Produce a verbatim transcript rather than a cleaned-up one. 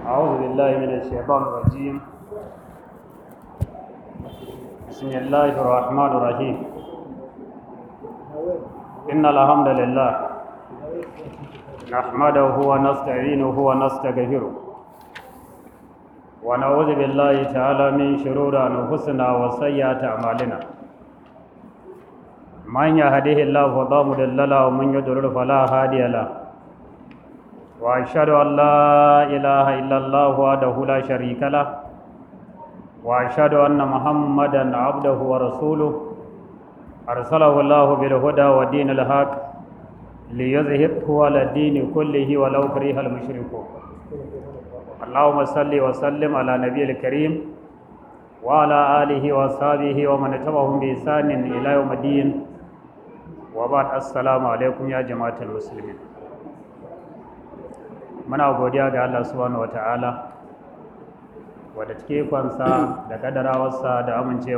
أعوذ بالله من الشيطان الرجيم. بسم الله الرحمن الرحيم. إن الحمد لله نحمده ونستعينه ونستغفره ونعوذ بالله تعالى من شرور أنفسنا وسيئات أعمالنا. من يهده الله فلا مضل له ومن يضلل فلا هادي له. وأشهد أن لا إله إلا الله وحده لا شريك له وأشهد أن محمدا عبده ورسوله أرسله الله بالهدى ودين الحق ليظهره على الدين كله ولو كره المشركون. اللهم صل وسلم على نبي الكريم وعلى آله وصحبه ومن تبعهم بإحسان إلى يوم الدين. وبعد السلام عليكم يا جماعة المسلمين. muna godiya ga Allah subhanahu wataala wadda take kwansa da kadarawarsa da amincewa